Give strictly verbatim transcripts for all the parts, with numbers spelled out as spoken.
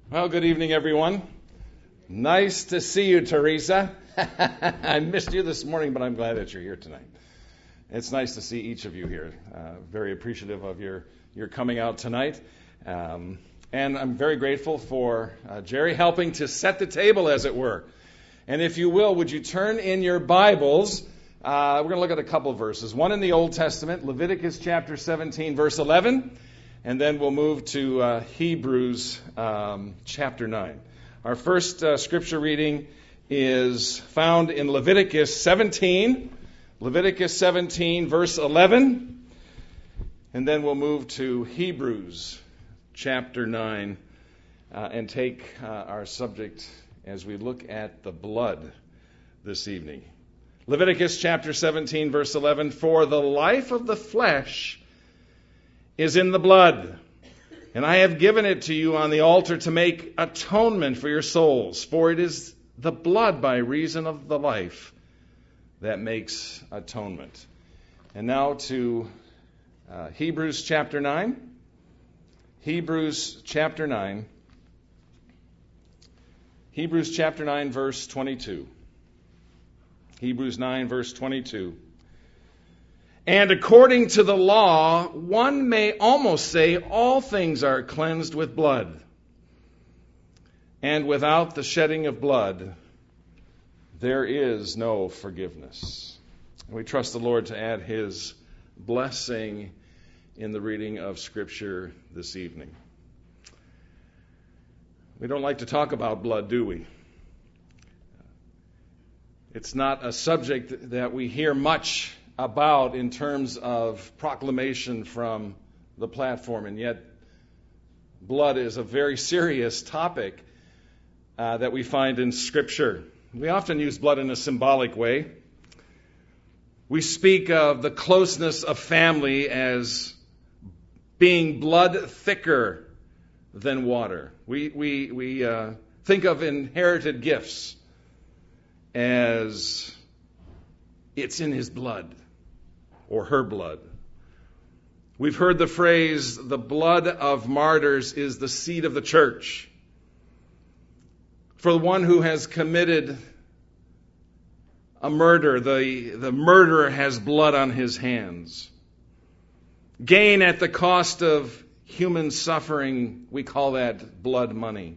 Well, good evening, everyone. Nice to see you, Teresa. I missed you this morning, but I'm glad that you're here tonight. It's nice to see each of you here. Uh, very appreciative of your, your coming out tonight. Um, and I'm very grateful for uh, Jerry helping to set the table, as it were. And if you will, would you turn in your Bibles? Uh, we're going to look at a couple of verses. One in the Old Testament, Leviticus chapter seventeen, verse eleven. And then we'll move to uh, Hebrews um, chapter nine. Our first uh, scripture reading is found in Leviticus seventeen. Leviticus seventeen, verse eleven. And then we'll move to Hebrews chapter nine uh, and take uh, our subject as we look at the blood this evening. Leviticus chapter seventeen, verse eleven. For the life of the flesh is in the blood, and I have given it to you on the altar to make atonement for your souls. For it is the blood by reason of the life that makes atonement. And now to uh, Hebrews chapter nine. Hebrews chapter nine. Hebrews chapter nine, verse twenty-two. Hebrews nine, verse twenty-two. And according to the law, one may almost say all things are cleansed with blood. And without the shedding of blood, there is no forgiveness. We trust the Lord to add His blessing in the reading of Scripture this evening. We don't like to talk about blood, do we? It's not a subject that we hear much about in terms of proclamation from the platform, and yet blood is a very serious topic uh, that we find in Scripture. We often use blood in a symbolic way. We speak of the closeness of family as being blood thicker than water. We we we uh, think of inherited gifts as it's in his blood or her blood. We've heard the phrase, the blood of martyrs is the seed of the church. For the one who has committed a murder, the, the murderer has blood on his hands. Gain at the cost of human suffering, we call that blood money.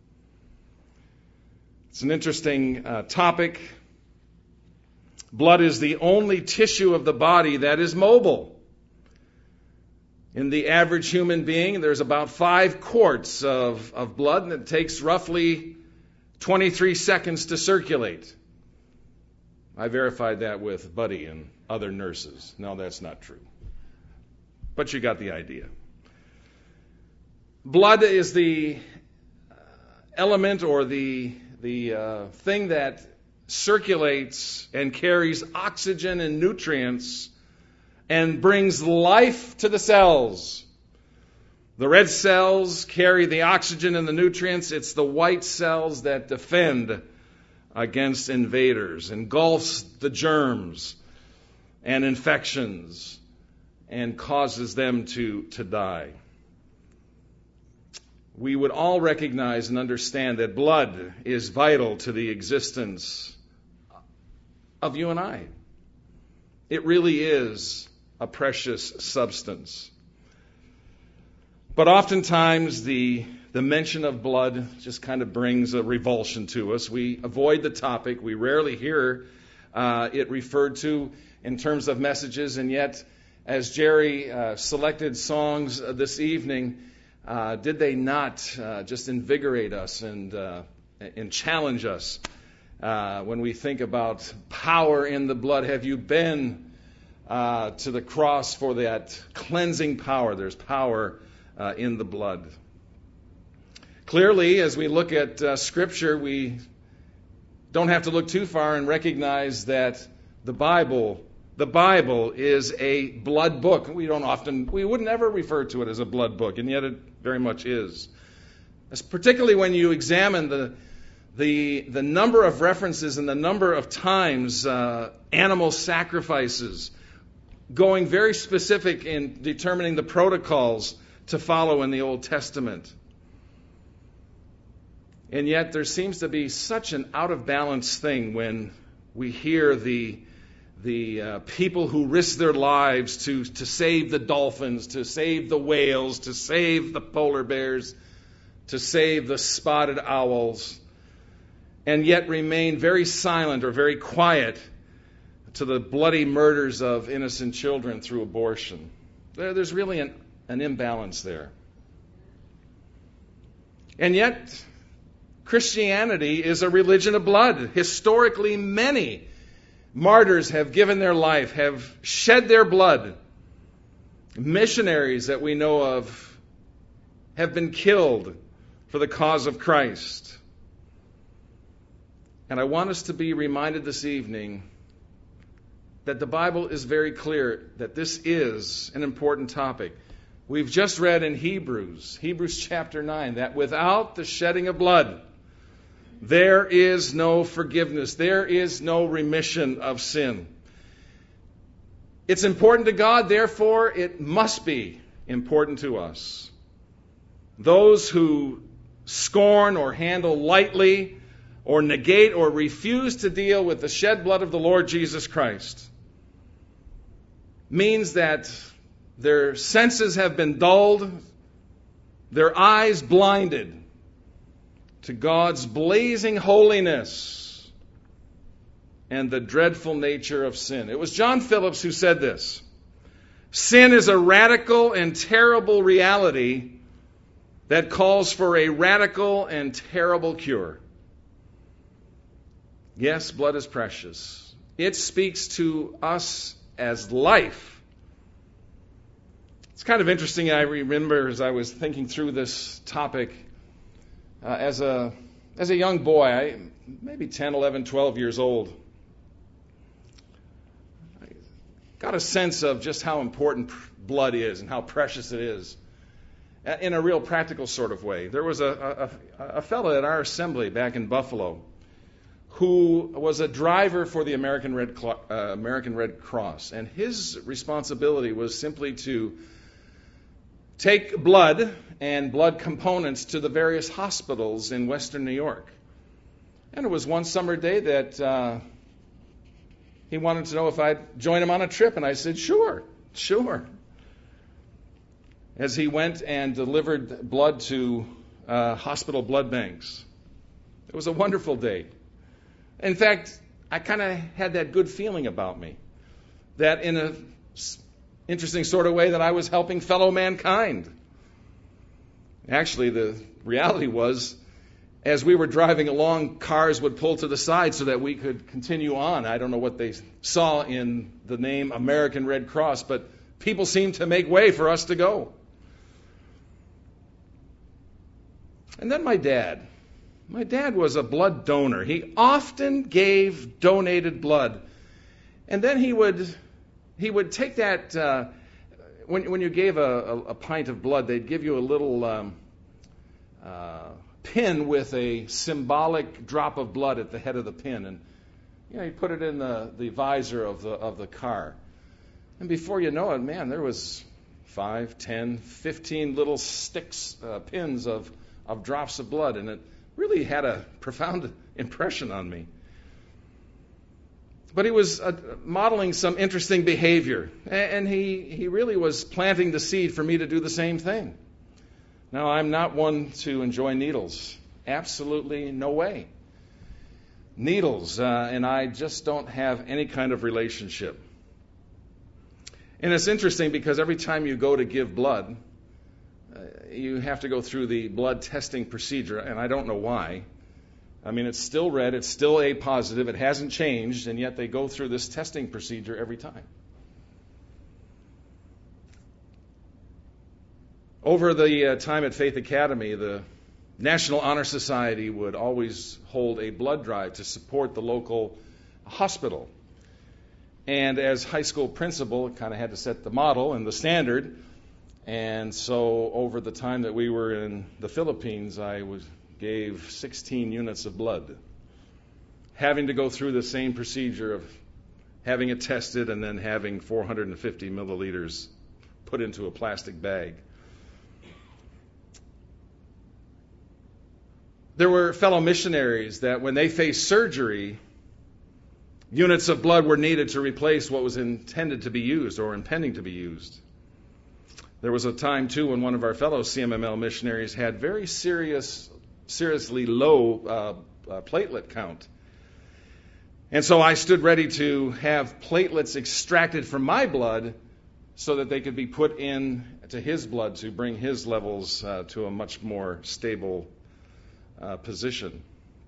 It's an interesting uh, topic. Blood is the only tissue of the body that is mobile. In the average human being, there's about five quarts of, of blood, and it takes roughly twenty-three seconds to circulate. I verified that with Buddy and other nurses. No, that's not true. But you got the idea. Blood is the element or the, the uh, thing that circulates and carries oxygen and nutrients and brings life to the cells. The red cells carry the oxygen and the nutrients. It's the white cells that defend against invaders, engulfs the germs and infections and causes them to, to die. We would all recognize and understand that blood is vital to the existence of you and I. It really is a precious substance. But oftentimes the, the mention of blood just kind of brings a revulsion to us. We avoid the topic. We rarely hear uh, it referred to in terms of messages, and yet as Jerry uh, selected songs uh, this evening, Uh, did they not uh, just invigorate us and uh, and challenge us uh, when we think about power in the blood? Have you been uh, to the cross for that cleansing power? There's power uh, in the blood. Clearly, as we look at uh, Scripture, we don't have to look too far and recognize that the Bible The Bible is a blood book. We don't often, we would never refer to it as a blood book, and yet it very much is. Particularly when you examine the the the number of references and the number of times uh, animal sacrifices, going very specific in determining the protocols to follow in the Old Testament. And yet there seems to be such an out-of-balance thing when we hear the the uh, people who risk their lives to, to save the dolphins, to save the whales, to save the polar bears, to save the spotted owls, and yet remain very silent or very quiet to the bloody murders of innocent children through abortion. There, there's really an, an imbalance there. And yet, Christianity is a religion of blood. Historically, many martyrs have given their life, have shed their blood. Missionaries that we know of have been killed for the cause of Christ. And I want us to be reminded this evening that the Bible is very clear that this is an important topic. We've just read in Hebrews, Hebrews chapter nine, that without the shedding of blood, there is no forgiveness. There is no remission of sin. It's important to God, therefore it must be important to us. Those who scorn or handle lightly or negate or refuse to deal with the shed blood of the Lord Jesus Christ means that their senses have been dulled, their eyes blinded to God's blazing holiness and the dreadful nature of sin. It was John Phillips who said this: sin is a radical and terrible reality that calls for a radical and terrible cure. Yes, blood is precious. It speaks to us as life. It's kind of interesting. I remember as I was thinking through this topic, Uh, as a as a young boy, I, maybe ten, eleven, twelve years old, I got a sense of just how important blood is and how precious it is in a real practical sort of way. There was a, a, a fellow at our assembly back in Buffalo who was a driver for the American Red, Cl- uh, American Red Cross, and his responsibility was simply to take blood and blood components to the various hospitals in western New York. And it was one summer day that uh, he wanted to know if I'd join him on a trip, and I said, sure, sure. As he went and delivered blood to uh, hospital blood banks. It was a wonderful day. In fact, I kind of had that good feeling about me, that in a interesting sort of way that I was helping fellow mankind. Actually, the reality was, as we were driving along, cars would pull to the side so that we could continue on. I don't know what they saw in the name American Red Cross, but people seemed to make way for us to go. And then my dad. My dad was a blood donor. He often gave donated blood. And then he would he would take that, uh, when, when you gave a, a, a pint of blood, they'd give you a little um, uh, pin with a symbolic drop of blood at the head of the pin. And you know, you put it in the, the visor of the of the car. And before you know it, man, there was five, ten, fifteen little sticks, uh, pins of, of drops of blood. And it really had a profound impression on me. But he was uh, modeling some interesting behavior, and he, he really was planting the seed for me to do the same thing. Now, I'm not one to enjoy needles. Absolutely no way. Needles, uh, and I just don't have any kind of relationship. And it's interesting because every time you go to give blood, uh, you have to go through the blood testing procedure, and I don't know why. I mean, it's still red, it's still A positive, it hasn't changed, and yet they go through this testing procedure every time. Over the uh, time at Faith Academy, the National Honor Society would always hold a blood drive to support the local hospital. And as high school principal, kind of had to set the model and the standard. And so over the time that we were in the Philippines, I was gave sixteen units of blood, having to go through the same procedure of having it tested and then having four hundred fifty milliliters put into a plastic bag. there were fellow missionaries that when they faced surgery, units of blood were needed to replace what was intended to be used or impending to be used. There was a time, too, when one of our fellow C M M L missionaries had very serious, seriously low uh, uh, platelet count. And so I stood ready to have platelets extracted from my blood so that they could be put in to his blood to bring his levels uh, to a much more stable uh, position.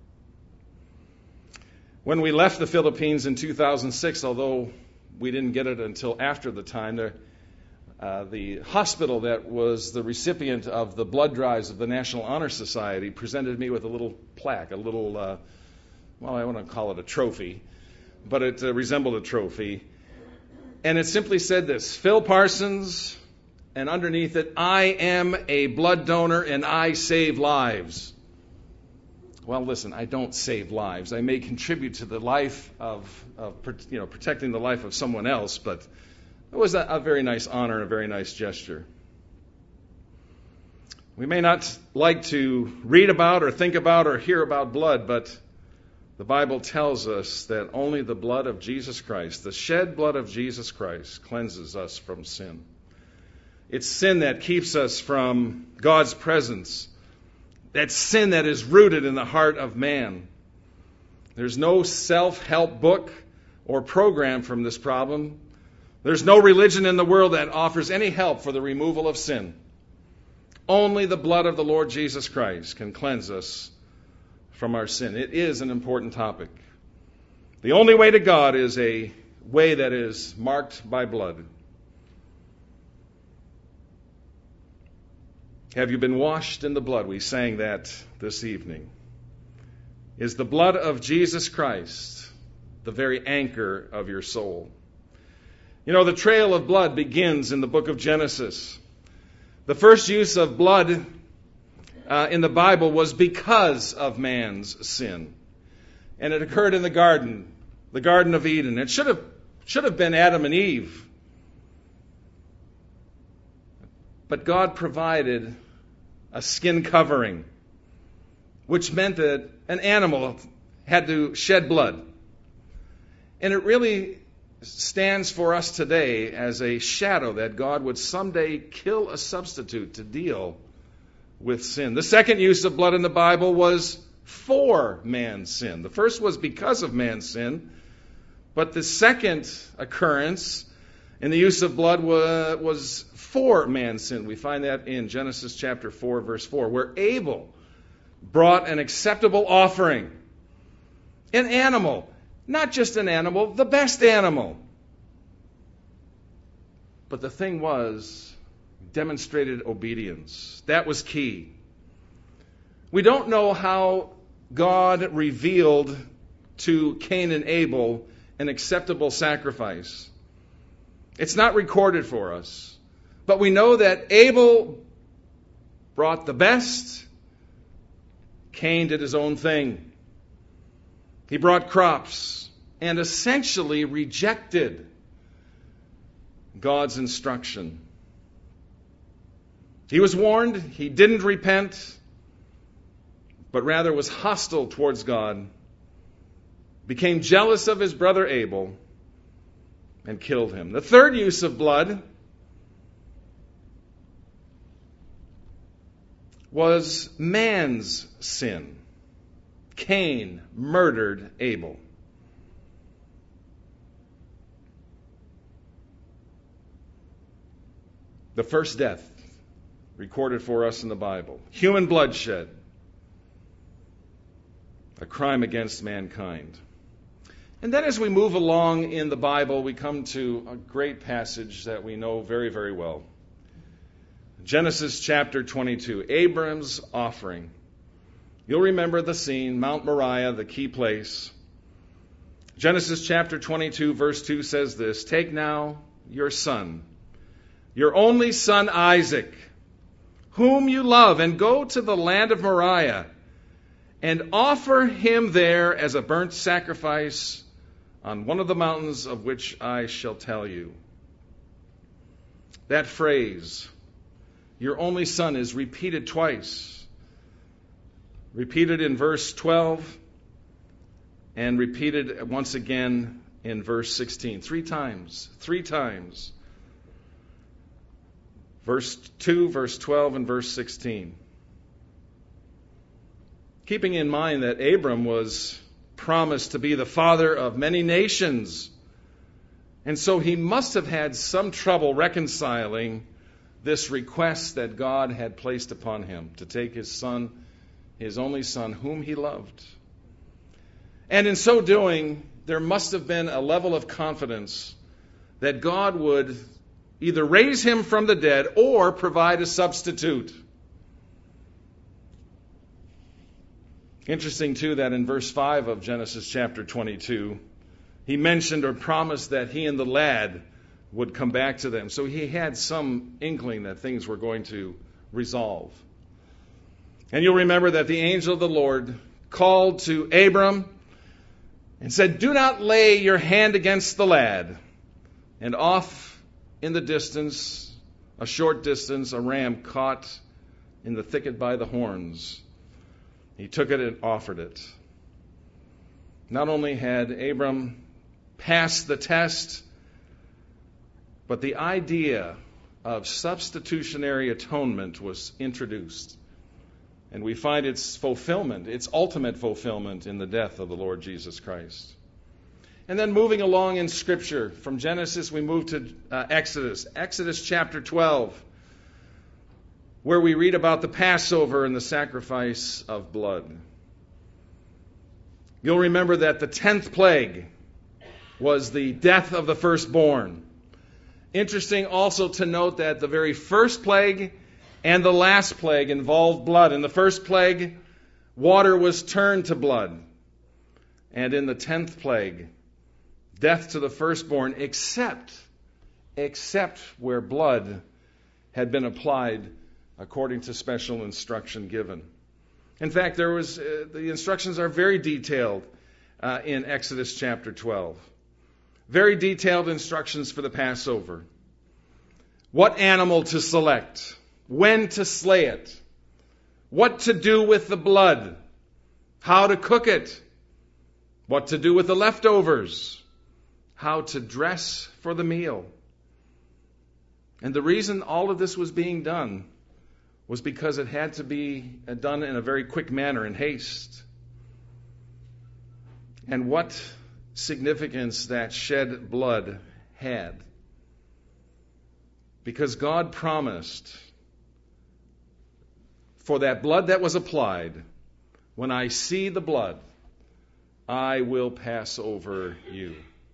When we left the Philippines in two thousand six, although we didn't get it until after the time, there, uh, the hospital that was the recipient of the blood drives of the National Honor Society presented me with a little plaque, a little, uh, well, I want to call it a trophy, but it uh, resembled a trophy. And it simply said this: Phil Parsons, and underneath it, I am a blood donor and I save lives. Well, listen, I don't save lives. I may contribute to the life of, of you know, protecting the life of someone else, but it was a, a very nice honor, a very nice gesture. We may not like to read about or think about or hear about blood, but the Bible tells us that only the blood of Jesus Christ, the shed blood of Jesus Christ, cleanses us from sin. It's sin that keeps us from God's presence. That sin that is rooted in the heart of man. There's no self-help book or program from this problem. There's no religion in the world that offers any help for the removal of sin. Only the blood of the Lord Jesus Christ can cleanse us from our sin. It is an important topic. The only way to God is a way that is marked by blood. Have you been washed in the blood? We sang that this evening. Is the blood of Jesus Christ the very anchor of your soul? You know, the trail of blood begins in the book of Genesis. The first use of blood uh, in the Bible was because of man's sin. And it occurred in the garden, the Garden of Eden. It should have, should have been Adam and Eve. But God provided a skin covering, which meant that an animal had to shed blood. And it really stands for us today as a shadow that God would someday kill a substitute to deal with sin. The second use of blood in the Bible was for man's sin. The first was because of man's sin, but the second occurrence in the use of blood was for man's sin. We find that in Genesis chapter four, verse four, where Abel brought an acceptable offering. An animal, not just an animal, the best animal. But the thing was, demonstrated obedience. That was key. We don't know how God revealed to Cain and Abel an acceptable sacrifice. It's not recorded for us. But we know that Abel brought the best. Cain did his own thing. He brought crops and essentially rejected God's instruction. He was warned. He didn't repent, but rather was hostile towards God, became jealous of his brother Abel, and killed him. The third use of blood was man's sin. Cain murdered Abel. The first death recorded for us in the Bible. Human bloodshed. A crime against mankind. And then as we move along in the Bible, we come to a great passage that we know very, very well. Genesis chapter twenty-two, Abram's offering. You'll remember the scene, Mount Moriah, the key place. Genesis chapter twenty-two, verse two says this: Take now your son, your only son Isaac, whom you love, and go to the land of Moriah, and offer him there as a burnt sacrifice on one of the mountains of which I shall tell you. That phrase, your only son, is repeated twice. repeated in verse twelve, and repeated once again in verse sixteen. Three times. Three times. Verse two, verse twelve, and verse sixteen. Keeping in mind that Abram was promised to be the father of many nations. And so he must have had some trouble reconciling this request that God had placed upon him to take his son, his only son, whom he loved. And in so doing, there must have been a level of confidence that God would either raise him from the dead or provide a substitute. Interesting, too, that in verse five of Genesis chapter twenty-two, he mentioned or promised that he and the lad would come back to them. So he had some inkling that things were going to resolve. And you'll remember that the angel of the Lord called to Abram and said, "Do not lay your hand against the lad." And off in the distance, a short distance, a ram caught in the thicket by the horns. He took it and offered it. Not only had Abram passed the test, but the idea of substitutionary atonement was introduced. And we find its fulfillment, its ultimate fulfillment in the death of the Lord Jesus Christ. And then moving along in Scripture, from Genesis we move to uh, Exodus. Exodus chapter twelve, where we read about the Passover and the sacrifice of blood. You'll remember that the tenth plague was the death of the firstborn. Interesting also to note that the very first plague and the last plague involved blood. In the first plague, water was turned to blood. And in the tenth plague, death to the firstborn, except, except where blood had been applied according to special instruction given. In fact, there was uh, the instructions are very detailed uh, in Exodus chapter twelve. Very detailed instructions for the Passover. What animal to select, when to slay it, what to do with the blood, how to cook it, what to do with the leftovers, how to dress for the meal. And the reason all of this was being done was because it had to be done in a very quick manner, in haste. And what significance that shed blood had. Because God promised, for that blood that was applied, when I see the blood, I will pass over you.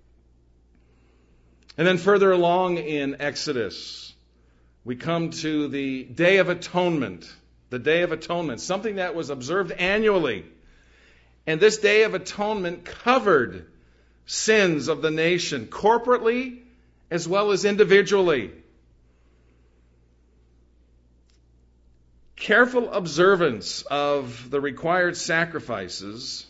And then further along in Exodus, we come to the Day of Atonement. The Day of Atonement, something that was observed annually. And this Day of Atonement covered sins of the nation, corporately as well as individually. Careful observance of the required sacrifices,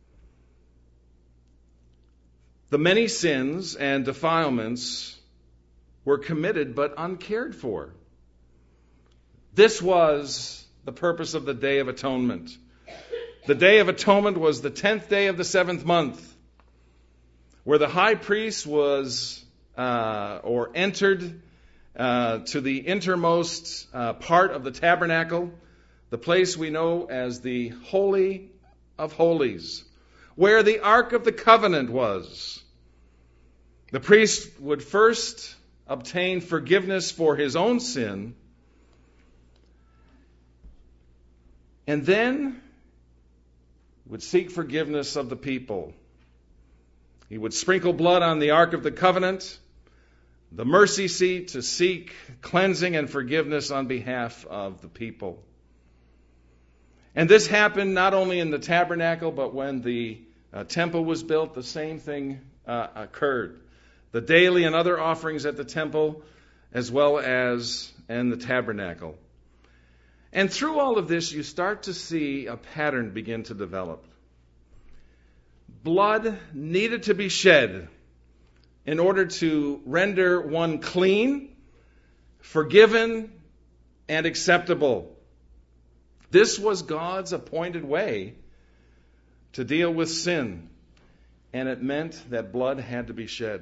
the many sins and defilements were committed but uncared for. This was the purpose of the Day of Atonement. The Day of Atonement was the tenth day of the seventh month, where the high priest was uh, or entered uh, to the innermost uh, part of the tabernacle, the place we know as the Holy of Holies, where the Ark of the Covenant was. The priest would first obtain forgiveness for his own sin, and then would seek forgiveness of the people. He would sprinkle blood on the Ark of the Covenant, the mercy seat, to seek cleansing and forgiveness on behalf of the people. And this happened not only in the tabernacle, but when the uh, temple was built, the same thing uh, occurred. The daily and other offerings at the temple, as well as in the tabernacle. And through all of this, you start to see a pattern begin to develop. Blood needed to be shed in order to render one clean, forgiven, and acceptable. This was God's appointed way to deal with sin, and it meant that blood had to be shed.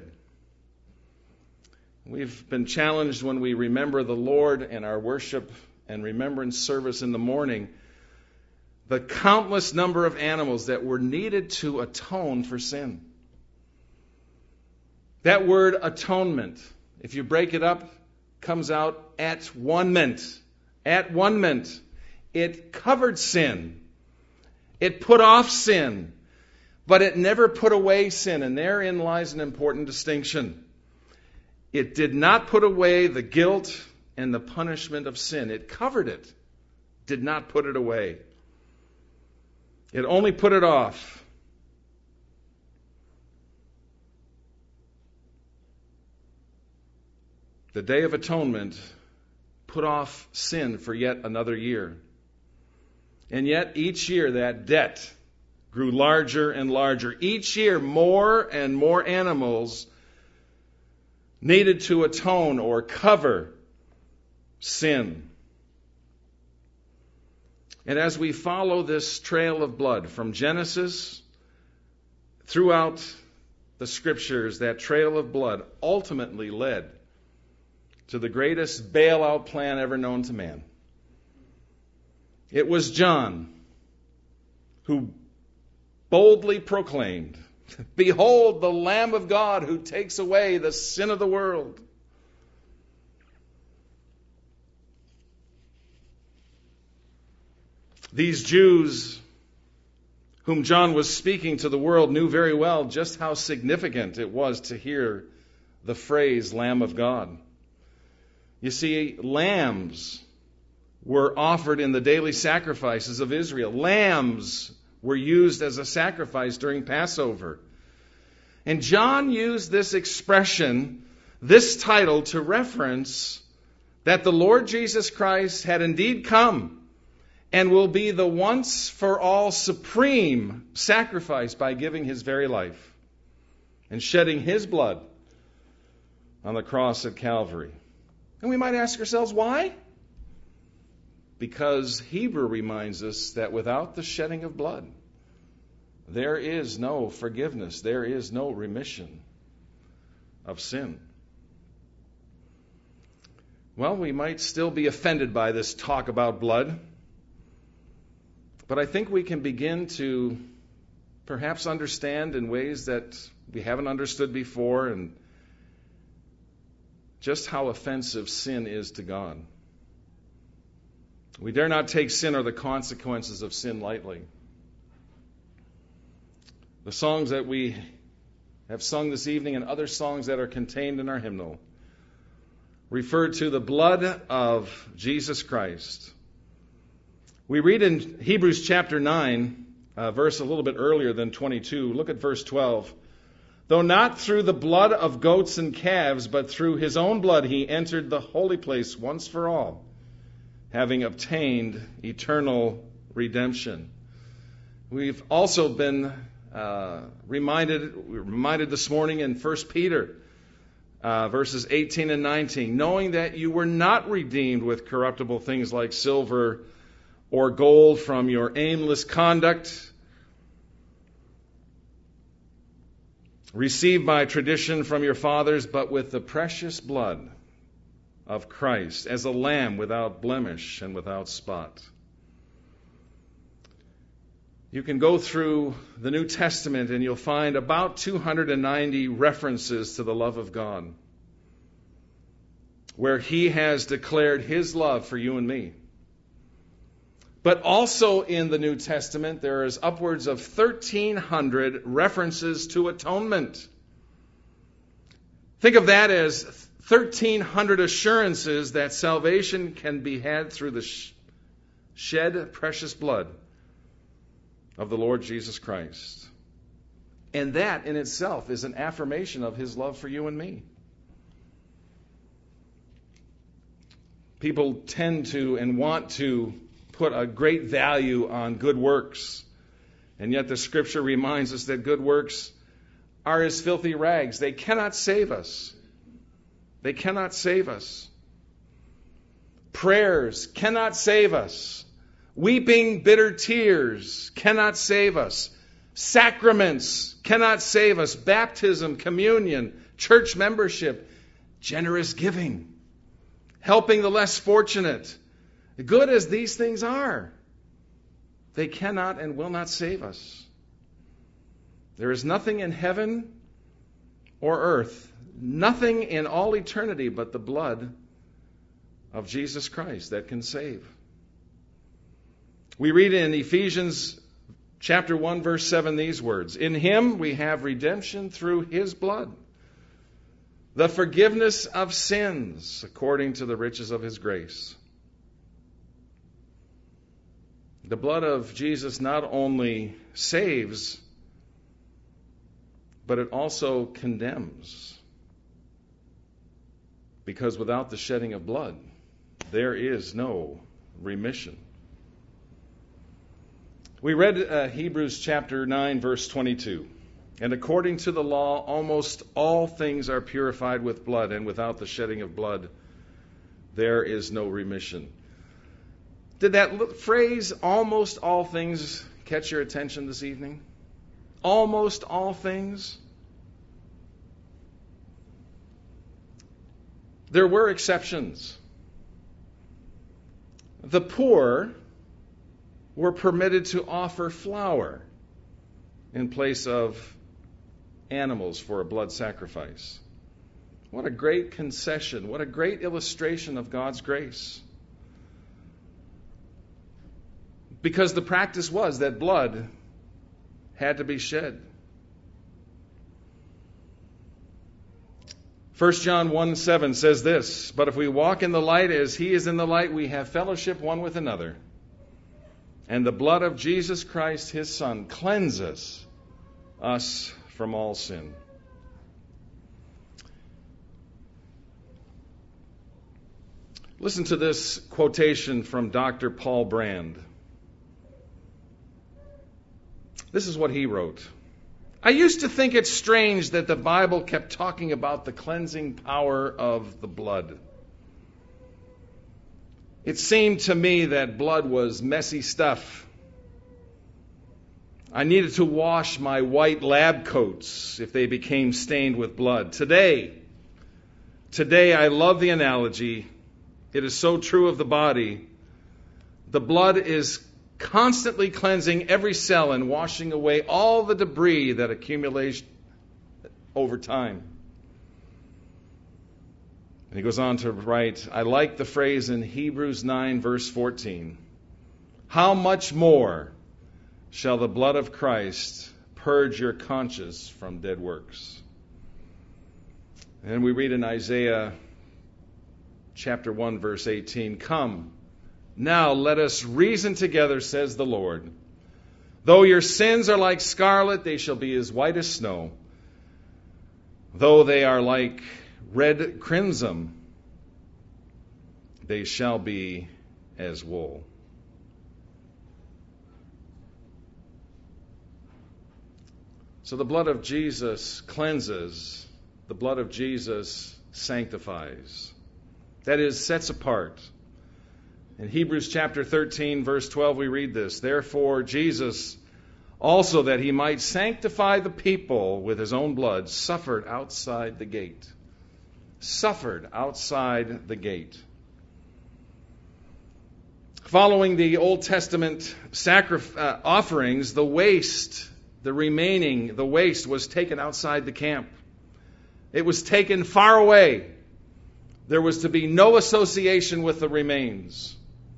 We've been challenged when we remember the Lord in our worship and remembrance service in the morning, the countless number of animals that were needed to atone for sin. That word atonement, if you break it up, comes out at one ment. At one ment. It covered sin. It put off sin. But it never put away sin. And therein lies an important distinction. It did not put away the guilt and the punishment of sin. It covered it. Did not put it away. It only put it off. The Day of Atonement put off sin for yet another year. And yet each year that debt grew larger and larger. Each year more and more animals needed to atone or cover sin. And as we follow this trail of blood from Genesis throughout the Scriptures, that trail of blood ultimately led to the greatest bailout plan ever known to man. It was John who boldly proclaimed, "Behold the Lamb of God who takes away the sin of the world." These Jews whom John was speaking to the world knew very well just how significant it was to hear the phrase Lamb of God. You see, lambs were offered in the daily sacrifices of Israel. Lambs were used as a sacrifice during Passover. And John used this expression, this title, to reference that the Lord Jesus Christ had indeed come and will be the once-for-all supreme sacrifice by giving his very life and shedding his blood on the cross at Calvary. And we might ask ourselves, why? Because Hebrew reminds us that without the shedding of blood, there is no forgiveness, there is no remission of sin. Well, we might still be offended by this talk about blood, but I think we can begin to perhaps understand in ways that we haven't understood before, and just how offensive sin is to God. We dare not take sin or the consequences of sin lightly. The songs that we have sung this evening and other songs that are contained in our hymnal refer to the blood of Jesus Christ. We read in Hebrews chapter nine, a verse a little bit earlier than twenty-two. Look at verse twelve. Though not through the blood of goats and calves, but through his own blood he entered the holy place once for all, having obtained eternal redemption. We've also been uh, reminded, we were reminded this morning in First Peter, uh, verses eighteen and nineteen, knowing that you were not redeemed with corruptible things like silver or gold from your aimless conduct, received by tradition from your fathers, but with the precious blood of Christ, as a lamb without blemish and without spot. You can go through the New Testament and you'll find about two hundred ninety references to the love of God, where he has declared his love for you and me. But also in the New Testament, there is upwards of thirteen hundred references to atonement. Think of that as thirteen hundred assurances that salvation can be had through the shed precious blood of the Lord Jesus Christ. And that in itself is an affirmation of his love for you and me. People tend to and want to put a great value on good works. And yet the Scripture reminds us that good works are as filthy rags. They cannot save us. They cannot save us. Prayers cannot save us. Weeping bitter tears cannot save us. Sacraments cannot save us. Baptism, communion, church membership, generous giving, helping the less fortunate. Good as these things are, they cannot and will not save us. There is nothing in heaven or earth, nothing in all eternity but the blood of Jesus Christ that can save. We read in Ephesians chapter one, verse seven, these words, "In him we have redemption through his blood, the forgiveness of sins according to the riches of his grace." The blood of Jesus not only saves, but it also condemns. Because without the shedding of blood, there is no remission. We read uh, Hebrews chapter nine, verse twenty-two. "And according to the law, almost all things are purified with blood, and without the shedding of blood, there is no remission." Did that phrase, "almost all things," catch your attention this evening? Almost all things? There were exceptions. The poor were permitted to offer flour in place of animals for a blood sacrifice. What a great concession. What a great illustration of God's grace. Because the practice was that blood had to be shed. First John one seven says this, "But if we walk in the light as he is in the light, we have fellowship one with another. And the blood of Jesus Christ, his Son, cleanses us from all sin." Listen to this quotation from Doctor Paul Brand. This is what he wrote. "I used to think it strange that the Bible kept talking about the cleansing power of the blood. It seemed to me that blood was messy stuff. I needed to wash my white lab coats if they became stained with blood. Today, today I love the analogy. It is so true of the body. The blood is constantly cleansing every cell and washing away all the debris that accumulates over time." And he goes on to write, "I like the phrase in Hebrews nine, verse fourteen. How much more shall the blood of Christ purge your conscience from dead works?" And we read in Isaiah chapter one, verse eighteen, "Come, now let us reason together, says the Lord. Though your sins are like scarlet, they shall be as white as snow. Though they are like red crimson, they shall be as wool." So the blood of Jesus cleanses. The blood of Jesus sanctifies. That is, sets apart. In Hebrews chapter thirteen, verse twelve, we read this, "Therefore Jesus, also that he might sanctify the people with his own blood, suffered outside the gate." Suffered outside the gate. Following the Old Testament sacrifice uh, offerings, the waste, the remaining, the waste was taken outside the camp. It was taken far away. There was to be no association with the remains.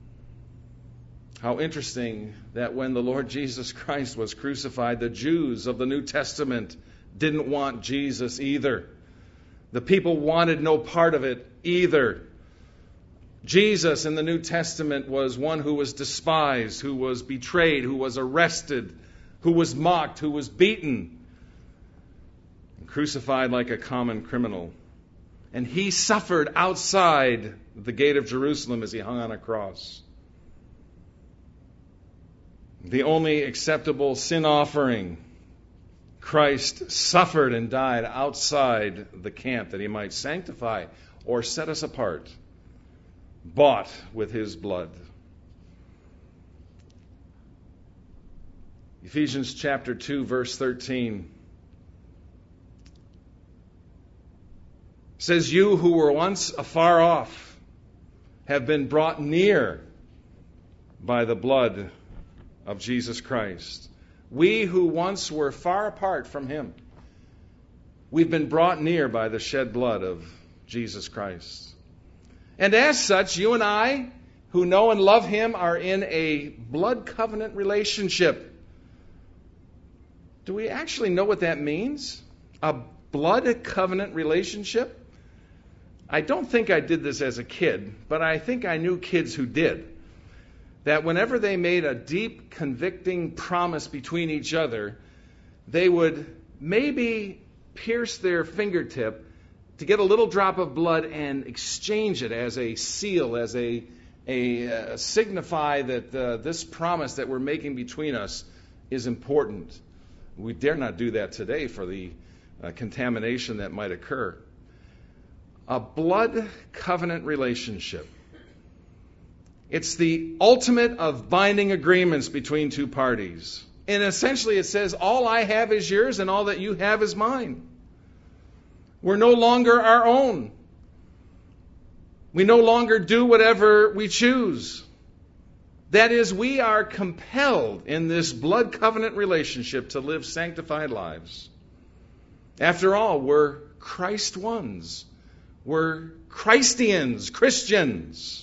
How interesting that when the Lord Jesus Christ was crucified, the Jews of the New Testament didn't want Jesus either. The people wanted no part of it either. Jesus in the New Testament was one who was despised, who was betrayed, who was arrested, who was mocked, who was beaten, and crucified like a common criminal. And he suffered outside the gate of Jerusalem as he hung on a cross. The only acceptable sin offering, Christ suffered and died outside the camp that he might sanctify or set us apart, bought with his blood. Ephesians chapter two, verse thirteen says, "You who were once afar off have been brought near by the blood of Jesus Christ." We who once were far apart from Him, we've been brought near by the shed blood of Jesus Christ. And as such, you and I, who know and love Him, are in a blood covenant relationship. Do we actually know what that means? A blood covenant relationship? I don't think I did this as a kid, but I think I knew kids who did. That whenever they made a deep, convicting promise between each other, they would maybe pierce their fingertip to get a little drop of blood and exchange it as a seal, as a, a uh, signify that uh, this promise that we're making between us is important. We dare not do that today for the uh, contamination that might occur. A blood covenant relationship. It's the ultimate of binding agreements between two parties. And essentially it says, all I have is yours and all that you have is mine. We're no longer our own. We no longer do whatever we choose. That is, we are compelled in this blood covenant relationship to live sanctified lives. After all, we're Christ ones. We're Christians, Christians.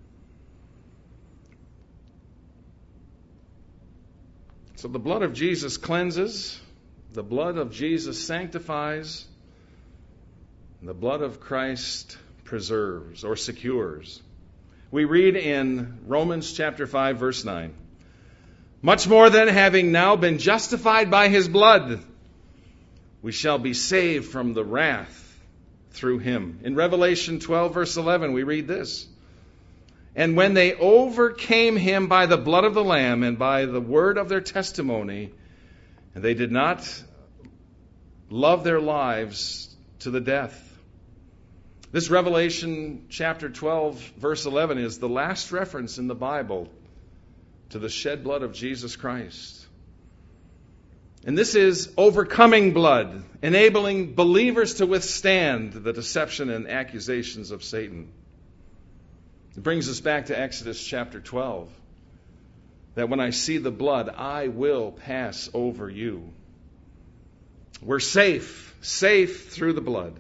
So the blood of Jesus cleanses, the blood of Jesus sanctifies, and the blood of Christ preserves or secures. We read in Romans chapter five, verse nine, "Much more than having now been justified by His blood, we shall be saved from the wrath through Him." In Revelation twelve, verse eleven, we read this, "And when they overcame Him by the blood of the Lamb and by the word of their testimony, and they did not love their lives to the death." This Revelation chapter twelve, verse eleven is the last reference in the Bible to the shed blood of Jesus Christ. And this is overcoming blood, enabling believers to withstand the deception and accusations of Satan. It brings us back to Exodus chapter twelve, that when I see the blood, I will pass over you. We're safe, safe through the blood.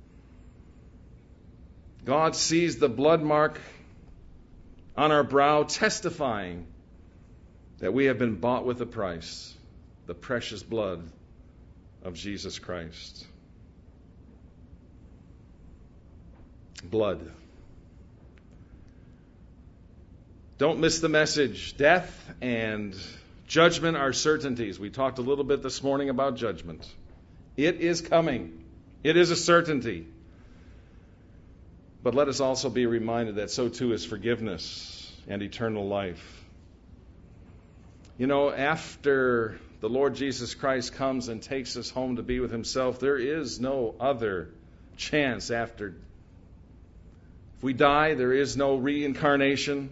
God sees the blood mark on our brow, testifying that we have been bought with a price, the precious blood of Jesus Christ. Blood. Don't miss the message. Death and judgment are certainties. We talked a little bit this morning about judgment. It is coming. It is a certainty. But let us also be reminded that so too is forgiveness and eternal life. You know, after the Lord Jesus Christ comes and takes us home to be with Himself, there is no other chance after. If we die, there is no reincarnation.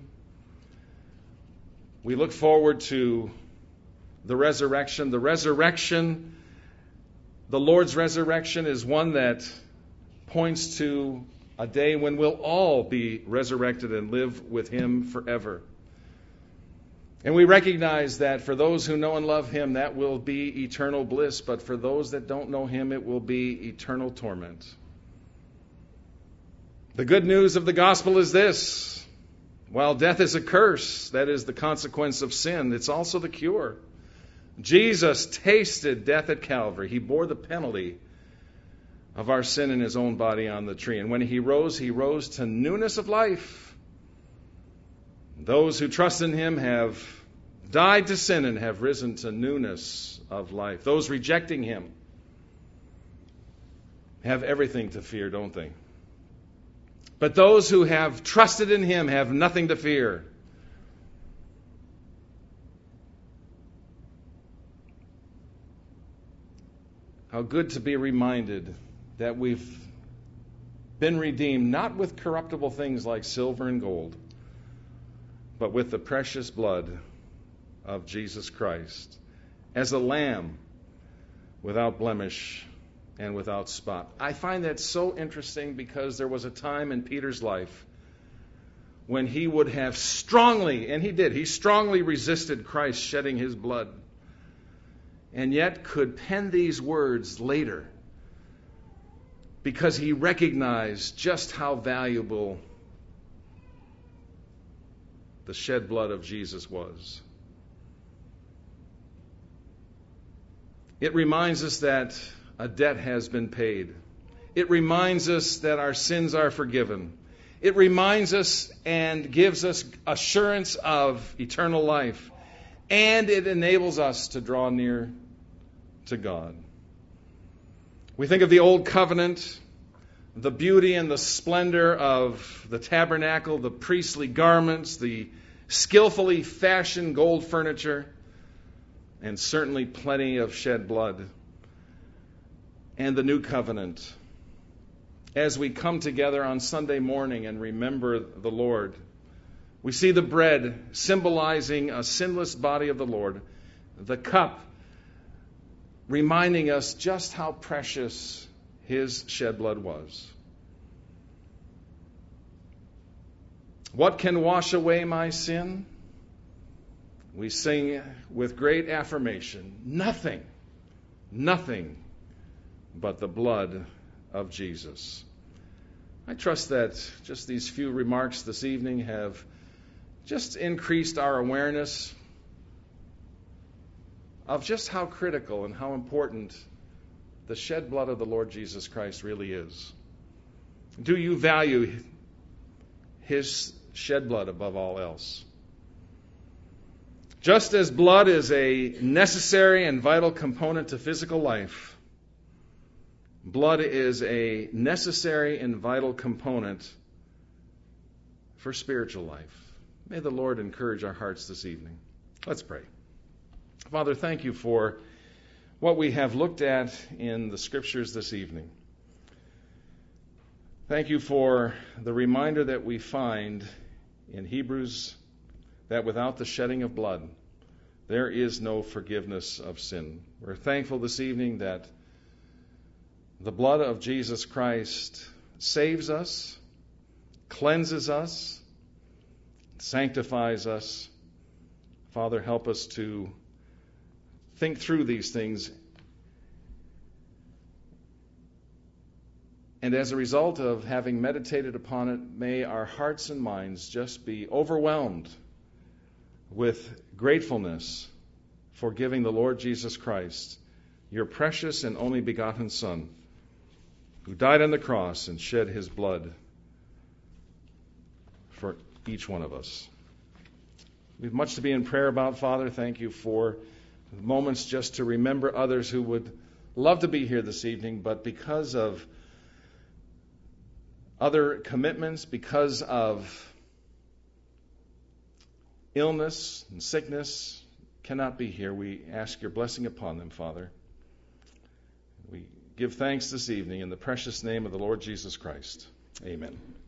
We look forward to the resurrection. The resurrection, the Lord's resurrection, is one that points to a day when we'll all be resurrected and live with Him forever. And we recognize that for those who know and love Him, that will be eternal bliss. But for those that don't know Him, it will be eternal torment. The good news of the gospel is this. While death is a curse, that is the consequence of sin, it's also the cure. Jesus tasted death at Calvary. He bore the penalty of our sin in His own body on the tree. And when He rose, He rose to newness of life. Those who trust in Him have died to sin and have risen to newness of life. Those rejecting Him have everything to fear, don't they? But those who have trusted in Him have nothing to fear. How good to be reminded that we've been redeemed not with corruptible things like silver and gold, but with the precious blood of Jesus Christ. as a lamb without blemish and without spot. I find that so interesting because there was a time in Peter's life when he would have strongly, and he did, he strongly resisted Christ shedding his blood, and yet could pen these words later because he recognized just how valuable the shed blood of Jesus was. It reminds us that a debt has been paid. It reminds us that our sins are forgiven. It reminds us and gives us assurance of eternal life. And it enables us to draw near to God. We think of the Old Covenant, the beauty and the splendor of the tabernacle, the priestly garments, the skillfully fashioned gold furniture, and certainly plenty of shed blood. And the New Covenant. As we come together on Sunday morning and remember the Lord, we see the bread symbolizing a sinless body of the Lord, the cup reminding us just how precious his shed blood was. What can wash away my sin? We sing with great affirmation, nothing, nothing but the blood of Jesus. I trust that just these few remarks this evening have just increased our awareness of just how critical and how important the shed blood of the Lord Jesus Christ really is. Do you value his shed blood above all else? Just as blood is a necessary and vital component to physical life, blood is a necessary and vital component for spiritual life. May the Lord encourage our hearts this evening. Let's pray. Father, thank you for what we have looked at in the Scriptures this evening. Thank you for the reminder that we find in Hebrews that without the shedding of blood, there is no forgiveness of sin. We're thankful this evening that the blood of Jesus Christ saves us, cleanses us, sanctifies us. Father, help us to think through these things. And as a result of having meditated upon it, may our hearts and minds just be overwhelmed with gratefulness for giving the Lord Jesus Christ, your precious and only begotten Son, who died on the cross and shed his blood for each one of us. We have much to be in prayer about, Father. Thank you for moments just to remember others who would love to be here this evening, but because of other commitments, because of illness and sickness, cannot be here. We ask your blessing upon them, Father. We give thanks this evening in the precious name of the Lord Jesus Christ. Amen.